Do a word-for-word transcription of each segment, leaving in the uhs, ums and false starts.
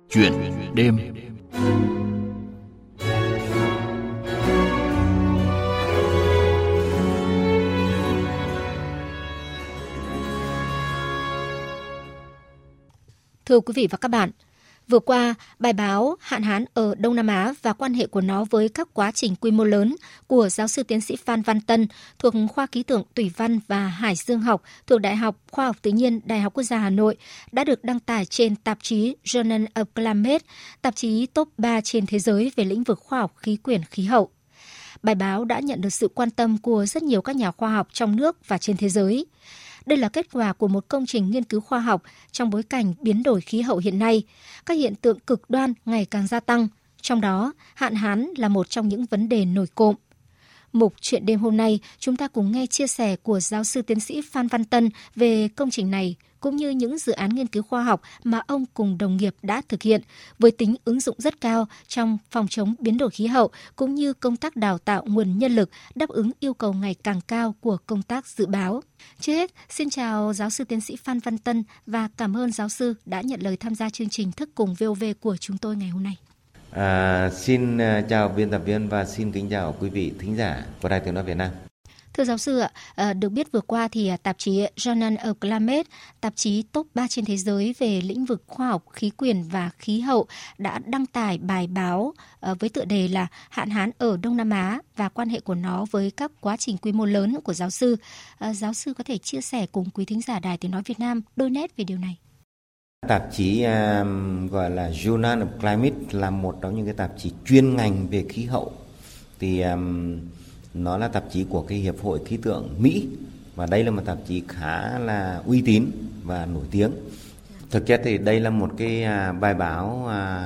Chuyện đêm. Thưa quý vị và các bạn, vừa qua, bài báo Hạn hán ở Đông Nam Á và quan hệ của nó với các quá trình quy mô lớn của giáo sư tiến sĩ Phan Văn Tân thuộc Khoa Khí tượng Thủy văn và Hải dương học thuộc Đại học Khoa học Tự nhiên Đại học Quốc gia Hà Nội đã được đăng tải trên tạp chí Journal of Climate, tạp chí top ba trên thế giới về lĩnh vực khoa học khí quyển khí hậu. Bài báo đã nhận được sự quan tâm của rất nhiều các nhà khoa học trong nước và trên thế giới. Đây là kết quả của một công trình nghiên cứu khoa học trong bối cảnh biến đổi khí hậu hiện nay, các hiện tượng cực đoan ngày càng gia tăng, trong đó hạn hán là một trong những vấn đề nổi cộm. Mục Chuyện đêm hôm nay, chúng ta cùng nghe chia sẻ của giáo sư tiến sĩ Phan Văn Tân về công trình này, cũng như những dự án nghiên cứu khoa học mà ông cùng đồng nghiệp đã thực hiện với tính ứng dụng rất cao trong phòng chống biến đổi khí hậu, cũng như công tác đào tạo nguồn nhân lực đáp ứng yêu cầu ngày càng cao của công tác dự báo. Trước hết, xin chào giáo sư tiến sĩ Phan Văn Tân và cảm ơn giáo sư đã nhận lời tham gia chương trình Thức Cùng vê o vê của chúng tôi ngày hôm nay. À, xin chào biên tập viên và xin kính chào quý vị thính giả của Đài Tiếng nói Việt Nam. Thưa giáo sư ạ, được biết vừa qua thì tạp chí Journal of Climate, tạp chí top ba trên thế giới về lĩnh vực khoa học khí quyển và khí hậu đã đăng tải bài báo với tựa đề là Hạn hán ở Đông Nam Á và quan hệ của nó với các quá trình quy mô lớn của giáo sư. Giáo sư có thể chia sẻ cùng quý thính giả Đài Tiếng nói Việt Nam đôi nét về điều này. Tạp chí um, gọi là Journal of Climate là một trong những cái tạp chí chuyên ngành về khí hậu. Thì um, nó là tạp chí của cái Hiệp hội Khí tượng Mỹ, và đây là một tạp chí khá là uy tín và nổi tiếng. Thực chất thì đây là một cái uh, bài báo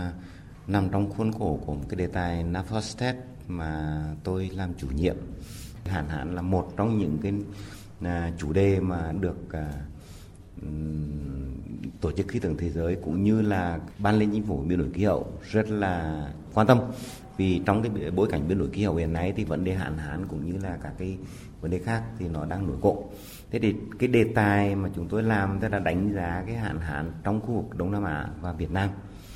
uh, nằm trong khuôn khổ của một cái đề tài NAFOSTET mà tôi làm chủ nhiệm. Hạn hán là một trong những cái uh, chủ đề mà được uh, Tổ chức Khí tượng Thế giới cũng như là Ban Liên Chính phủ biến đổi khí hậu rất là quan tâm, vì trong cái bối cảnh biến đổi khí hậu hiện nay thì vấn đề hạn hán cũng như là các cái vấn đề khác thì nó đang nổi cộm. Thế thì cái đề tài mà chúng tôi làm tức là đánh giá cái hạn hán trong khu vực Đông Nam Á và Việt Nam.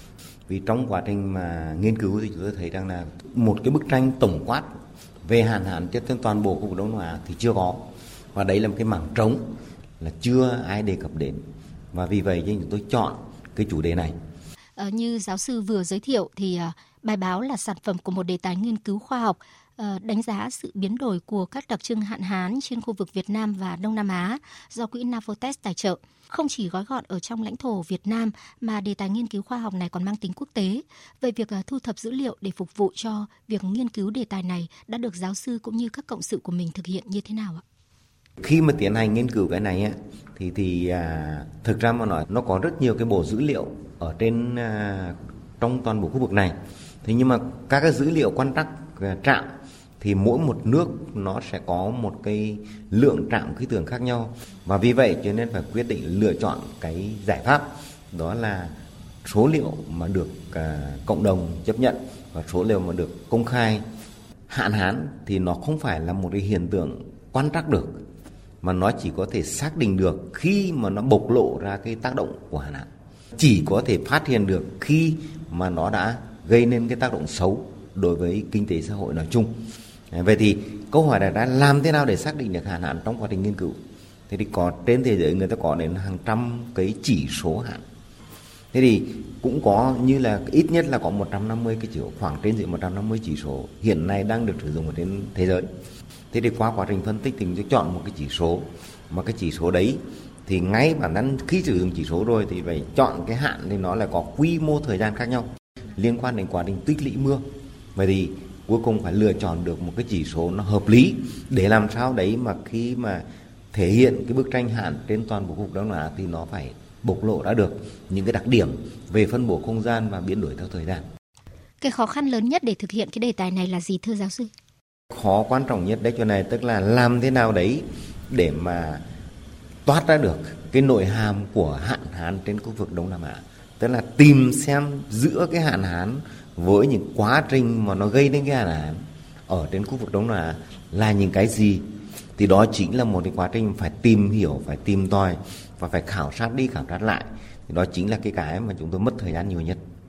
Vì trong quá trình mà nghiên cứu thì chúng tôi thấy rằng là một cái bức tranh tổng quát về hạn hán trên toàn bộ khu vực Đông Nam Á thì chưa có, và đấy là một cái mảng trống là chưa ai đề cập đến, và vì vậy nên chúng tôi chọn cái chủ đề này. Ờ, như giáo sư vừa giới thiệu thì uh, bài báo là sản phẩm của một đề tài nghiên cứu khoa học uh, đánh giá sự biến đổi của các đặc trưng hạn hán trên khu vực Việt Nam và Đông Nam Á do quỹ NAFOSTET tài trợ. Không chỉ gói gọn ở trong lãnh thổ Việt Nam mà đề tài nghiên cứu khoa học này còn mang tính quốc tế. Về việc uh, thu thập dữ liệu để phục vụ cho việc nghiên cứu đề tài này đã được giáo sư cũng như các cộng sự của mình thực hiện như thế nào ạ? Khi mà tiến hành nghiên cứu cái này á, thì thì à, thực ra mà nói nó có rất nhiều cái bộ dữ liệu ở trên à, trong toàn bộ khu vực này. Thế nhưng mà các cái dữ liệu quan trắc à, trạm thì mỗi một nước nó sẽ có một cái lượng trạm khí tượng khác nhau, và vì vậy cho nên phải quyết định lựa chọn cái giải pháp đó là số liệu mà được à, cộng đồng chấp nhận và số liệu mà được công khai. Hạn hán thì nó không phải là một cái hiện tượng quan trắc được, mà nó chỉ có thể xác định được khi mà nó bộc lộ ra cái tác động của hạn hán, chỉ có thể phát hiện được khi mà nó đã gây nên cái tác động xấu đối với kinh tế xã hội nói chung. Vậy thì câu hỏi là đã làm thế nào để xác định được hạn hán trong quá trình nghiên cứu? Thế thì có trên thế giới người ta có đến hàng trăm cái chỉ số hạn. Thế thì cũng có như là ít nhất là có một trăm năm mươi cái chỉ số, khoảng trên dưới một trăm năm mươi chỉ số hiện nay đang được sử dụng ở trên thế giới. Thế thì qua quá trình phân tích thì mình sẽ chọn một cái chỉ số, mà cái chỉ số đấy thì ngay bản thân khi sử dụng chỉ số rồi thì phải chọn cái hạn thì nó lại có quy mô thời gian khác nhau liên quan đến quá trình tích lũy mưa. Vậy thì cuối cùng phải lựa chọn được một cái chỉ số nó hợp lý để làm sao đấy mà khi mà thể hiện cái bức tranh hạn trên toàn bộ khu vực Đông Nam Á thì nó phải bộc lộ ra được những cái đặc điểm về phân bổ không gian và biến đổi theo thời gian. Cái khó khăn lớn nhất để thực hiện cái đề tài này là gì thưa giáo sư? Khó quan trọng nhất đấy chỗ này tức là làm thế nào đấy để mà toát ra được cái nội hàm của hạn hán trên khu vực Đông Nam Á. Tức là tìm xem giữa cái hạn hán với những quá trình mà nó gây nên cái hạn hán ở trên khu vực Đông Nam Á là những cái gì. Thì đó chính là một cái quá trình phải tìm hiểu, phải tìm tòi và phải khảo sát đi khảo sát lại. Thì đó chính là cái cái mà chúng tôi mất thời gian nhiều nhất.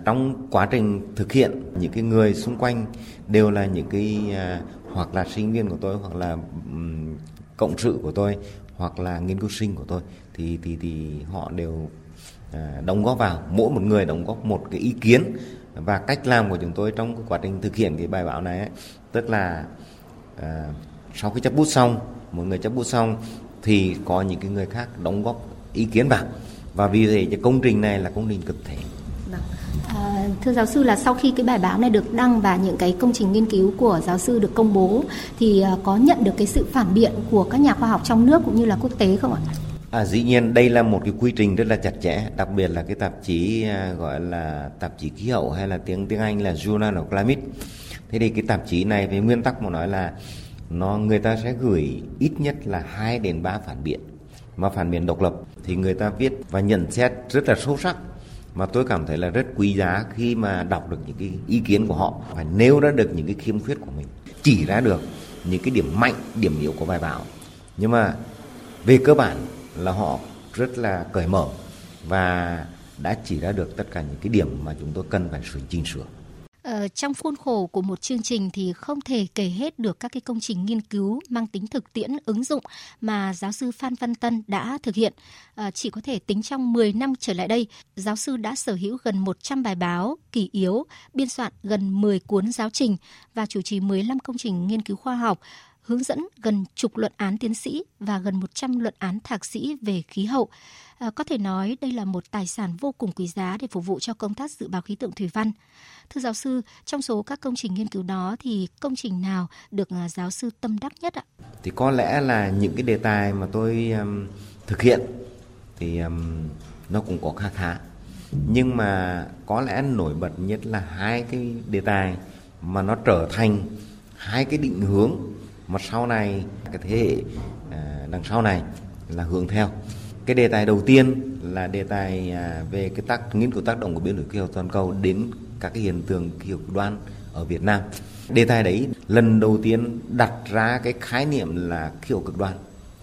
Trong quá trình thực hiện, những cái người xung quanh đều là những cái uh, hoặc là sinh viên của tôi, hoặc là um, cộng sự của tôi, hoặc là nghiên cứu sinh của tôi, thì thì thì họ đều uh, đóng góp vào, mỗi một người đóng góp một cái ý kiến. Và cách làm của chúng tôi trong cái quá trình thực hiện cái bài báo này ấy, tức là uh, sau khi chấp bút xong, một người chấp bút xong thì có những cái người khác đóng góp ý kiến vào, và vì vậy cái công trình này là công trình tập thể. À, thưa giáo sư, là sau khi cái bài báo này được đăng và những cái công trình nghiên cứu của giáo sư được công bố thì uh, có nhận được cái sự phản biện của các nhà khoa học trong nước cũng như là quốc tế không ạ? À, dĩ nhiên đây là một cái quy trình rất là chặt chẽ, đặc biệt là cái tạp chí uh, gọi là tạp chí khí hậu, hay là tiếng tiếng Anh là Journal of Climate. Thế thì cái tạp chí này về nguyên tắc mà nói là nó người ta sẽ gửi ít nhất là hai đến ba phản biện, mà phản biện độc lập thì người ta viết và nhận xét rất là sâu sắc, mà tôi cảm thấy là rất quý giá khi mà đọc được những cái ý kiến của họ, phải nêu ra được những cái khiếm khuyết của mình, chỉ ra được những cái điểm mạnh, điểm yếu của bài báo. Nhưng mà về cơ bản là họ rất là cởi mở và đã chỉ ra được tất cả những cái điểm mà chúng tôi cần phải sửa chỉnh sửa. Ờ, trong khuôn khổ của một chương trình thì không thể kể hết được các cái công trình nghiên cứu mang tính thực tiễn ứng dụng mà giáo sư Phan Văn Tân đã thực hiện. À, chỉ có thể tính trong mười năm trở lại đây, giáo sư đã sở hữu gần một trăm bài báo, kỷ yếu, biên soạn gần mười cuốn giáo trình và chủ trì mười lăm công trình nghiên cứu khoa học, hướng dẫn gần chục luận án tiến sĩ và gần một trăm luận án thạc sĩ về khí hậu. À, có thể nói đây là một tài sản vô cùng quý giá để phục vụ cho công tác dự báo khí tượng thủy văn. Thưa giáo sư, trong số các công trình nghiên cứu đó thì công trình nào được giáo sư tâm đắc nhất ạ? Thì có lẽ là những cái đề tài mà tôi um, thực hiện thì um, nó cũng có khá khá. Nhưng mà có lẽ nổi bật nhất là hai cái đề tài mà nó trở thành hai cái định hướng mà sau này cái thế hệ uh, đằng sau này là hướng theo. Cái đề tài đầu tiên là đề tài uh, về cái tác nghiên cứu tác động của biến đổi khí hậu toàn cầu đến các cái hiện tượng khí hậu cực đoan ở Việt Nam. Đề tài đấy lần đầu tiên đặt ra cái khái niệm là khí hậu cực đoan.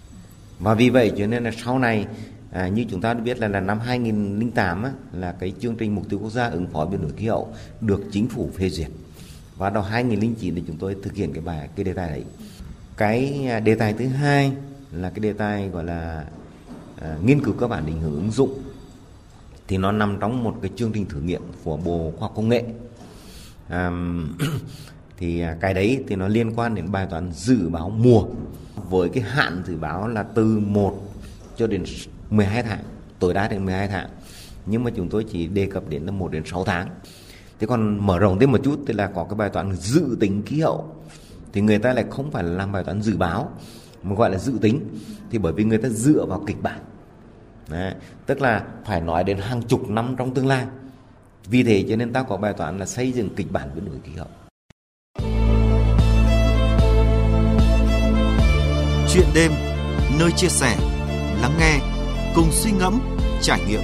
Và vì vậy cho nên là sau này à, như chúng ta biết là, là năm hai nghìn lẻ tám á, là cái chương trình mục tiêu quốc gia ứng phó biến đổi khí hậu được chính phủ phê duyệt. Và到hai nghìn lẻ chín thì chúng tôi thực hiện cái bài cái đề tài đấy. Cái đề tài thứ hai là cái đề tài gọi là à, nghiên cứu các bản định hướng ứng dụng. Thì nó nằm trong một cái chương trình thử nghiệm của Bộ Khoa học Công nghệ. À, thì cái đấy thì nó liên quan đến bài toán dự báo mùa với cái hạn dự báo là từ một cho đến mười hai tháng, tối đa đến mười hai tháng. Nhưng mà chúng tôi chỉ đề cập đến là một đến sáu tháng. Thế còn mở rộng thêm một chút thì là có cái bài toán dự tính khí hậu. Thì người ta lại không phải là làm bài toán dự báo mà gọi là dự tính. Thì bởi vì người ta dựa vào kịch bản. Đấy, tức là phải nói đến hàng chục năm trong tương lai. Vì thế cho nên ta có bài toán là xây dựng kịch bản biến đổi khí hậu. Chuyện đêm, nơi chia sẻ, lắng nghe, cùng suy ngẫm, trải nghiệm.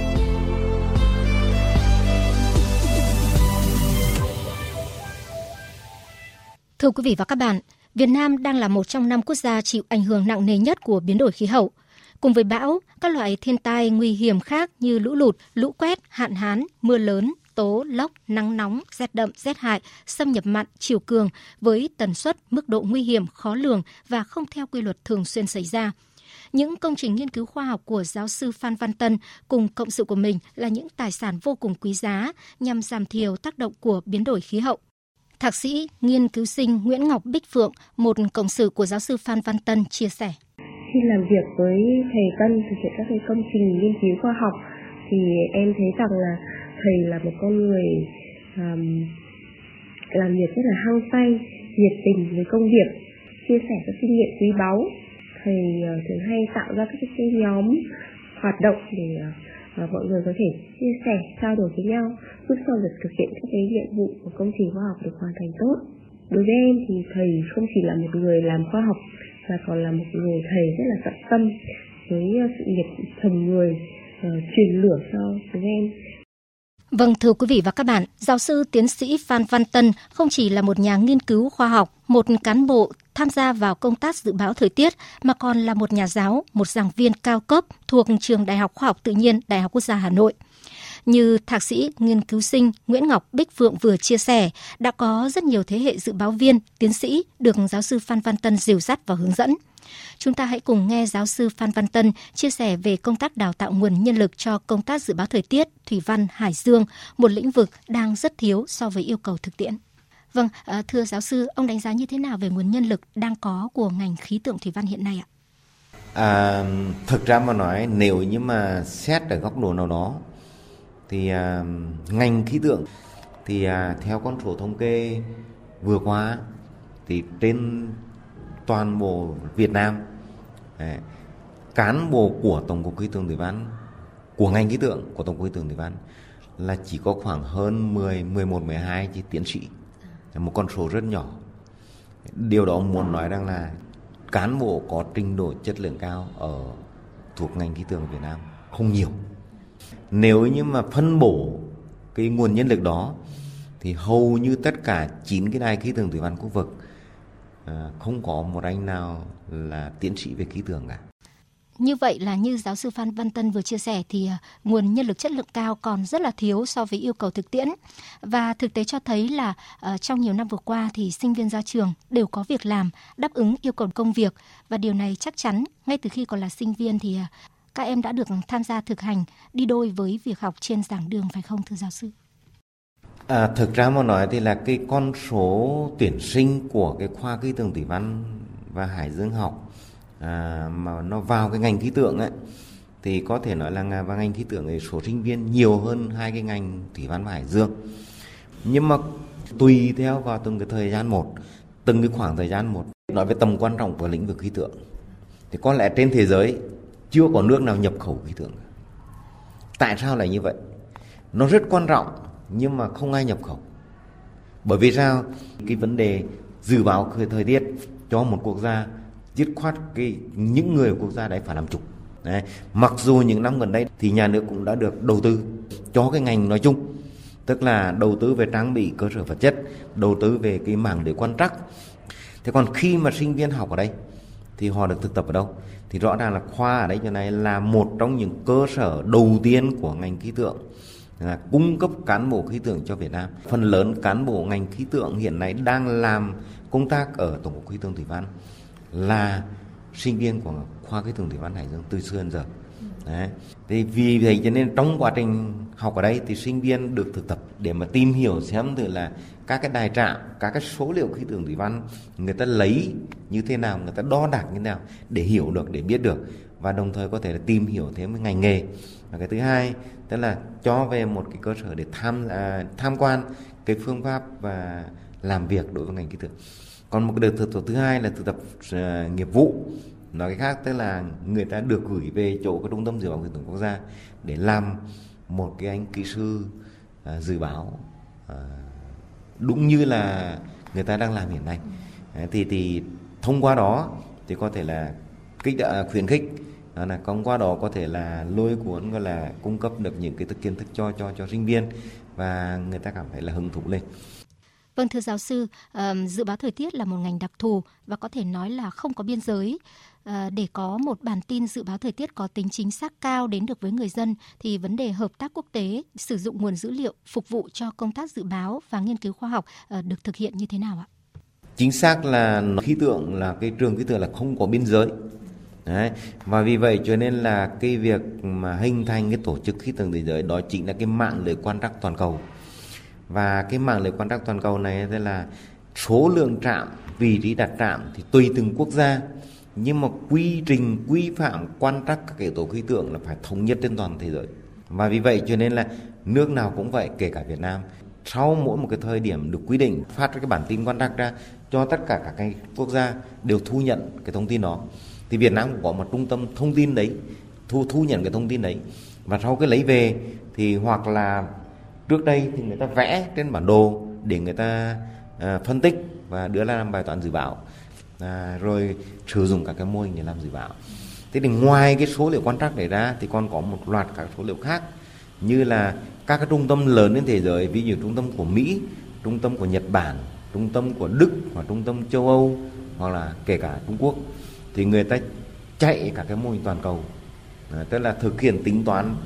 Thưa quý vị và các bạn, Việt Nam đang là một trong năm quốc gia chịu ảnh hưởng nặng nề nhất của biến đổi khí hậu. Cùng với bão, các loại thiên tai nguy hiểm khác như lũ lụt, lũ quét, hạn hán, mưa lớn, tố, lốc, nắng nóng, rét đậm, rét hại, xâm nhập mặn, triều cường với tần suất, mức độ nguy hiểm khó lường và không theo quy luật thường xuyên xảy ra. Những công trình nghiên cứu khoa học của giáo sư Phan Văn Tân cùng cộng sự của mình là những tài sản vô cùng quý giá nhằm giảm thiểu tác động của biến đổi khí hậu. Thạc sĩ, nghiên cứu sinh Nguyễn Ngọc Bích Phượng, một cộng sự của giáo sư Phan Văn Tân chia sẻ. Khi làm việc với thầy Tân thực hiện các cái công trình nghiên cứu khoa học thì em thấy rằng là thầy là một con người um, làm việc rất là hăng say, nhiệt tình với công việc, chia sẻ các kinh nghiệm quý báu. Thầy uh, thường hay tạo ra các cái nhóm hoạt động để uh, mọi người có thể chia sẻ, trao đổi với nhau, giúp cho việc thực hiện các cái nhiệm vụ của công trình khoa học được hoàn thành tốt. Đối với em thì thầy không chỉ là một người làm khoa học mà còn là một người thầy rất là tận tâm với sự nghiệp thần người uh, truyền lửa cho chúng em. Vâng, thưa quý vị và các bạn, giáo sư tiến sĩ Phan Văn Tân không chỉ là một nhà nghiên cứu khoa học, một cán bộ tham gia vào công tác dự báo thời tiết, mà còn là một nhà giáo, một giảng viên cao cấp thuộc Trường Đại học Khoa học Tự nhiên Đại học Quốc gia Hà Nội. Như thạc sĩ nghiên cứu sinh Nguyễn Ngọc Bích Phượng vừa chia sẻ, đã có rất nhiều thế hệ dự báo viên, tiến sĩ được giáo sư Phan Văn Tân dìu dắt và hướng dẫn. Chúng ta hãy cùng nghe giáo sư Phan Văn Tân chia sẻ về công tác đào tạo nguồn nhân lực cho công tác dự báo thời tiết, thủy văn, hải dương, một lĩnh vực đang rất thiếu so với yêu cầu thực tiễn. Vâng, thưa giáo sư, ông đánh giá như thế nào về nguồn nhân lực đang có của ngành khí tượng thủy văn hiện nay ạ? À, thực ra mà nói, nếu như mà xét ở góc độ nào đó thì à, ngành khí tượng thì à, theo con số thống kê vừa qua thì trên toàn bộ Việt Nam, à, cán bộ của Tổng cục Khí tượng Thủy văn, của ngành khí tượng của Tổng cục Khí tượng Thủy văn là chỉ có khoảng hơn mười, mười một, mười hai chỉ tiến sĩ, một con số rất nhỏ. Điều đó muốn nói rằng là cán bộ có trình độ chất lượng cao ở thuộc ngành khí tượng Việt Nam không nhiều. Nếu như mà phân bổ cái nguồn nhân lực đó thì hầu như tất cả chín cái đài khí tượng thủy văn khu vực à, không có một anh nào là tiến sĩ về khí tượng cả. Như vậy là như giáo sư Phan Văn Tân vừa chia sẻ thì nguồn nhân lực chất lượng cao còn rất là thiếu so với yêu cầu thực tiễn. Và thực tế cho thấy là uh, trong nhiều năm vừa qua thì sinh viên ra trường đều có việc làm, đáp ứng yêu cầu công việc. Và điều này chắc chắn ngay từ khi còn là sinh viên thì uh, các em đã được tham gia thực hành đi đôi với việc học trên giảng đường, phải không thưa giáo sư? À, thực ra mà nói thì là cái con số tuyển sinh của cái khoa khí tượng thủy văn và hải dương học À, mà nó vào cái ngành khí tượng ấy thì có thể nói là vào ngành khí tượng thì số sinh viên nhiều hơn hai cái ngành thủy văn và hải dương. Nhưng mà tùy theo vào từng cái thời gian một, từng cái khoảng thời gian một. Nói về tầm quan trọng của lĩnh vực khí tượng thì có lẽ trên thế giới chưa có nước nào nhập khẩu khí tượng. Tại sao lại như vậy? Nó rất quan trọng nhưng mà không ai nhập khẩu. Bởi vì sao? Cái vấn đề dự báo thời tiết cho một quốc gia, dứt khoát cái những người quốc gia đấy phải làm chủ. Đấy. Mặc dù những năm gần đây thì nhà nước cũng đã được đầu tư cho cái ngành nói chung, tức là đầu tư về trang bị cơ sở vật chất, đầu tư về cái mảng để quan trắc. Thế còn khi mà sinh viên học ở đây thì họ được thực tập ở đâu? Thì rõ ràng là khoa ở đây chỗ này là một trong những cơ sở đầu tiên của ngành khí tượng, là cung cấp cán bộ khí tượng cho Việt Nam. Phần lớn cán bộ ngành khí tượng hiện nay đang làm công tác ở Tổng cục Khí tượng Thủy văn là sinh viên của khoa khí tượng thủy văn hải dương từ xưa đến giờ. Đấy. Thì vì vậy cho nên trong quá trình học ở đây thì sinh viên được thực tập để mà tìm hiểu xem từ là các cái đài trạm, các cái số liệu khí tượng thủy văn người ta lấy như thế nào, người ta đo đạc như thế nào để hiểu được, để biết được, và đồng thời có thể là tìm hiểu thêm cái ngành nghề. Và cái thứ hai tức là cho về một cái cơ sở để tham à, tham quan cái phương pháp và làm việc đối với ngành khí tượng. Còn một cái đợt thực tập thứ hai là thực tập uh, nghiệp vụ. Nói cái khác tức là người ta được gửi về chỗ cái trung tâm dự báo khí tượng quốc gia để làm một cái anh kỹ sư uh, dự báo uh, đúng như là người ta đang làm hiện nay. Đấy, thì thì thông qua đó thì có thể là kích uh, khuyến khích, đó là thông qua đó có thể là lôi cuốn, gọi là cung cấp được những cái kiến thức cho cho cho sinh viên và người ta cảm thấy là hứng thú lên. Vâng, thưa giáo sư, uh, dự báo thời tiết là một ngành đặc thù và có thể nói là không có biên giới. Uh, để có một bản tin dự báo thời tiết có tính chính xác cao đến được với người dân thì vấn đề hợp tác quốc tế, sử dụng nguồn dữ liệu phục vụ cho công tác dự báo và nghiên cứu khoa học uh, được thực hiện như thế nào ạ? Chính xác là khí tượng là cái trường khí tượng là không có biên giới. Đấy. Và vì vậy cho nên là cái việc mà hình thành cái tổ chức khí tượng thế giới đó chính là cái mạng lưới quan trắc toàn cầu. Và cái mạng lưới quan trắc toàn cầu này tức là số lượng trạm, vị trí đặt trạm thì tùy từng quốc gia, nhưng mà quy trình, quy phạm quan trắc các yếu tố khí tượng là phải thống nhất trên toàn thế giới. Và vì vậy cho nên là nước nào cũng vậy, kể cả Việt Nam, sau mỗi một cái thời điểm được quy định phát cái bản tin quan trắc ra cho tất cả các cái quốc gia đều thu nhận cái thông tin đó. Thì Việt Nam cũng có một trung tâm thông tin đấy, thu thu nhận cái thông tin đấy, và sau cái lấy về thì hoặc là trước đây thì người ta vẽ trên bản đồ để người ta à, phân tích và đưa ra làm bài toán dự báo, à, rồi sử dụng các cái mô hình để làm dự báo. Thế thì ngoài cái số liệu quan trắc này ra thì còn có một loạt các số liệu khác, như là các cái trung tâm lớn trên thế giới, ví dụ trung tâm của Mỹ, trung tâm của Nhật Bản, trung tâm của Đức hoặc trung tâm châu Âu hoặc là kể cả Trung Quốc, thì người ta chạy các cái mô hình toàn cầu, à, tức là thực hiện tính toán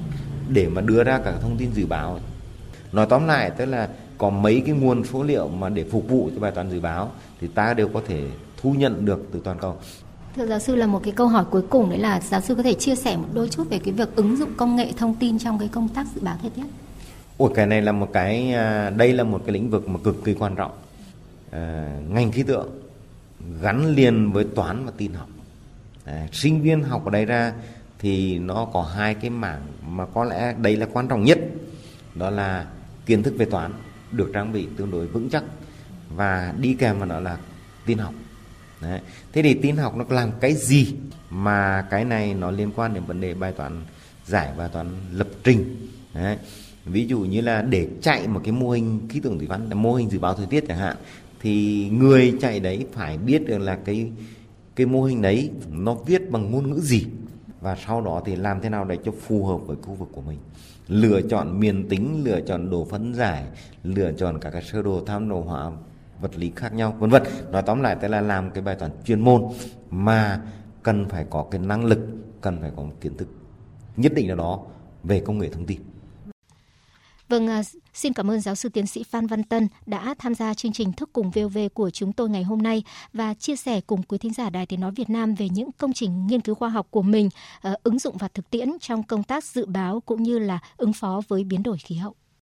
để mà đưa ra các thông tin dự báo. Nói tóm lại tức là có mấy cái nguồn số liệu mà để phục vụ cho bài toán dự báo thì ta đều có thể thu nhận được từ toàn cầu. Thưa giáo sư, là một cái câu hỏi cuối cùng đấy là giáo sư có thể chia sẻ một đôi chút về cái việc ứng dụng công nghệ thông tin trong cái công tác dự báo thời tiết. Ôi, cái này là một cái, đây là một cái lĩnh vực mà cực kỳ quan trọng. À, ngành khí tượng gắn liền với toán và tin học. À, sinh viên học ở đây ra thì nó có hai cái mảng mà có lẽ đây là quan trọng nhất, đó là kiến thức về toán được trang bị tương đối vững chắc và đi kèm vào đó là tin học. Đấy. Thế thì tin học nó làm cái gì mà cái này nó liên quan đến vấn đề bài toán giải bài toán lập trình. Đấy. Ví dụ như là để chạy một cái mô hình khí tượng thủy văn, mô hình dự báo thời tiết chẳng hạn, thì người chạy đấy phải biết được là cái cái mô hình đấy nó viết bằng ngôn ngữ gì, và sau đó thì làm thế nào để cho phù hợp với khu vực của mình, lựa chọn miền tính, lựa chọn độ phân giải, lựa chọn các cái sơ đồ tham đồ hóa vật lý khác nhau, vân vân. Nói tóm lại tức là làm cái bài toán chuyên môn mà cần phải có cái năng lực, cần phải có một kiến thức nhất định nào đó về công nghệ thông tin. Vâng, xin cảm ơn giáo sư tiến sĩ Phan Văn Tân đã tham gia chương trình Thức cùng vê o vê của chúng tôi ngày hôm nay và chia sẻ cùng quý thính giả Đài Tiếng nói Việt Nam về những công trình nghiên cứu khoa học của mình, uh, ứng dụng và thực tiễn trong công tác dự báo cũng như là ứng phó với biến đổi khí hậu.